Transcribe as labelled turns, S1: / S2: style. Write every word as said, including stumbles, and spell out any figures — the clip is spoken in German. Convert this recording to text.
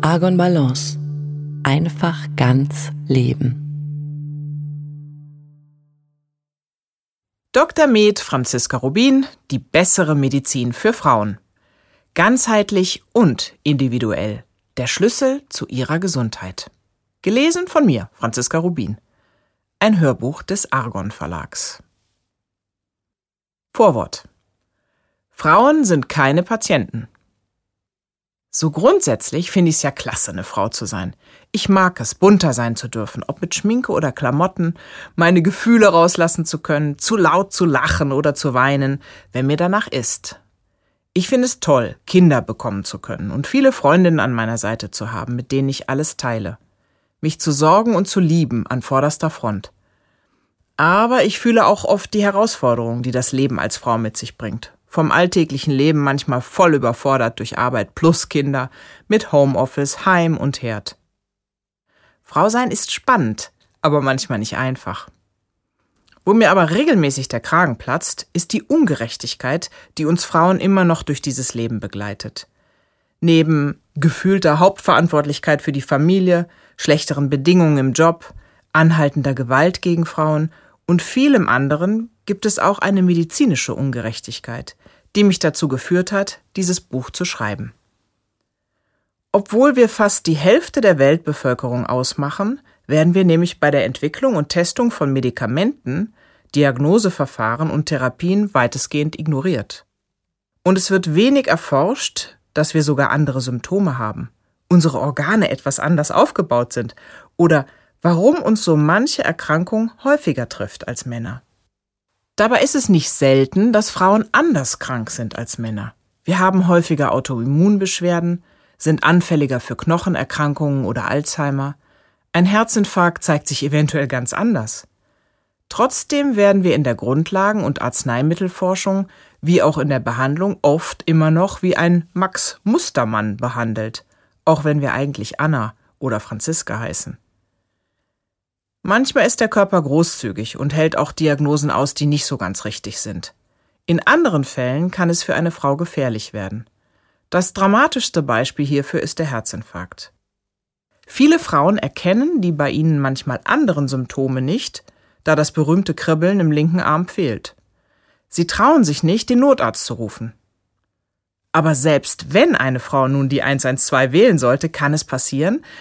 S1: Argon Balance. Einfach ganz leben.
S2: Doktor Med Franziska Rubin, die bessere Medizin für Frauen. Ganzheitlich und individuell. Der Schlüssel zu ihrer Gesundheit. Gelesen von mir, Franziska Rubin. Ein Hörbuch des Argon Verlags. Vorwort. Frauen sind keine Patienten. So grundsätzlich finde ich es ja klasse, eine Frau zu sein. Ich mag es, bunter sein zu dürfen, ob mit Schminke oder Klamotten, meine Gefühle rauslassen zu können, zu laut zu lachen oder zu weinen, wenn mir danach ist. Ich finde es toll, Kinder bekommen zu können und viele Freundinnen an meiner Seite zu haben, mit denen ich alles teile. Mich zu sorgen und zu lieben an vorderster Front. Aber ich fühle auch oft die Herausforderungen, die das Leben als Frau mit sich bringt. Vom alltäglichen Leben manchmal voll überfordert durch Arbeit plus Kinder, mit Homeoffice, Heim und Herd. Frau sein ist spannend, aber manchmal nicht einfach. Wo mir aber regelmäßig der Kragen platzt, ist die Ungerechtigkeit, die uns Frauen immer noch durch dieses Leben begleitet. Neben gefühlter Hauptverantwortlichkeit für die Familie, schlechteren Bedingungen im Job, anhaltender Gewalt gegen Frauen und vielem anderen gibt es auch eine medizinische Ungerechtigkeit, die mich dazu geführt hat, dieses Buch zu schreiben. Obwohl wir fast die Hälfte der Weltbevölkerung ausmachen, werden wir nämlich bei der Entwicklung und Testung von Medikamenten, Diagnoseverfahren und Therapien weitestgehend ignoriert. Und es wird wenig erforscht, dass wir sogar andere Symptome haben, unsere Organe etwas anders aufgebaut sind oder warum uns so manche Erkrankung häufiger trifft als Männer. Dabei ist es nicht selten, dass Frauen anders krank sind als Männer. Wir haben häufiger Autoimmunbeschwerden, sind anfälliger für Knochenerkrankungen oder Alzheimer. Ein Herzinfarkt zeigt sich eventuell ganz anders. Trotzdem werden wir in der Grundlagen- und Arzneimittelforschung wie auch in der Behandlung oft immer noch wie ein Max Mustermann behandelt, auch wenn wir eigentlich Anna oder Franziska heißen. Manchmal ist der Körper großzügig und hält auch Diagnosen aus, die nicht so ganz richtig sind. In anderen Fällen kann es für eine Frau gefährlich werden. Das dramatischste Beispiel hierfür ist der Herzinfarkt. Viele Frauen erkennen die bei ihnen manchmal anderen Symptome nicht, da das berühmte Kribbeln im linken Arm fehlt. Sie trauen sich nicht, den Notarzt zu rufen. Aber selbst wenn eine Frau nun die eins eins zwei wählen sollte, kann es passieren,